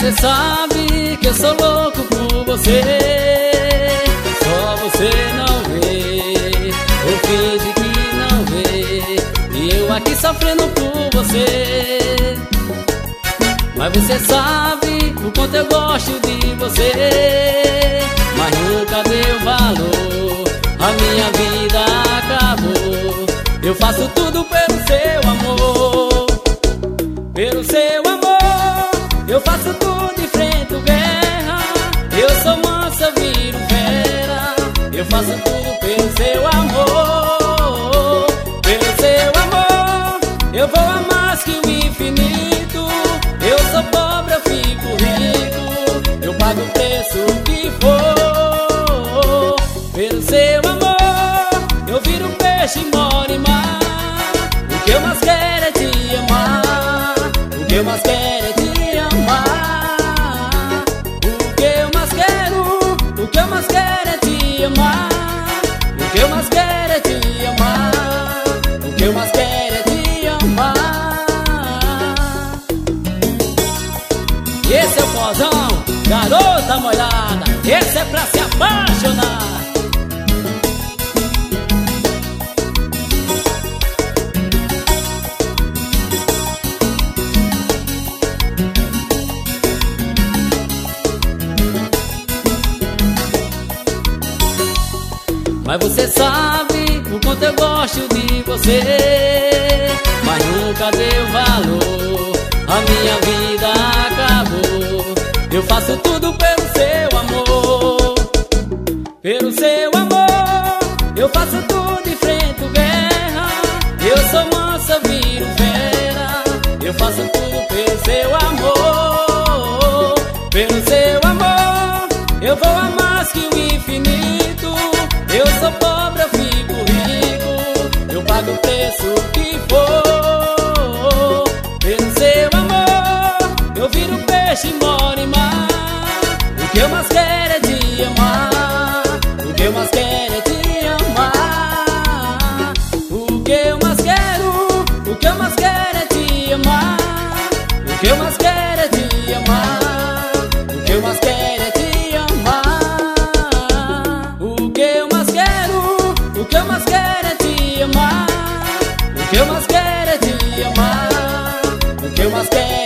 você sabe que eu sou louco por você. Só você não vê, ou finge que não vê, e eu aqui sofrendo por você. Mas você sabe o quanto eu gosto de você, mas nunca deu valor, a minha vida acabou. Eu faço tudo pelo seu amor, pelo seu amor. Eu faço tudo, enfrento guerra, eu sou mansa, viro fera. Eu faço tudo pelo seu amor, pelo seu amor. Eu vou a mais que o infinito. Eu sou pobre, eu fico rico, eu pago o preço que for. Pelo seu amor, eu viro peixe e moro em mar. O que eu mais quero é te amar, o que eu mais quero é te amar. O que eu mais quero, o que eu mais quero é te amar. O que eu mais quero é te amar, o que eu mais quero é te amar. Esse é o Pozão, garota molhada, esse é pra se apaixonar. Mas você sabe o quanto eu gosto de você, mas nunca deu valor, a minha vida acabou. Eu faço tudo pelo seu amor, pelo seu amor. Eu faço tudo, enfrento guerra, eu sou mansa, viro fera. Eu faço tudo pelo seu amor, pelo seu amor. Eu vou a mais que o infinito. Eu sou pobre, eu fico rico, eu pago o preço que for. Pelo seu amor, eu viro peixe e moro em mar. O que eu mais quero é te amar, o que eu mais quero é te amar. O que eu mais quero, o que eu mais quero é te amar. O que eu mais quero é te amar, o que eu mais quero é te amar. O que eu mais quero, o que eu mais quero é te amar. O que eu mais quero é te amar, o que eu mais quero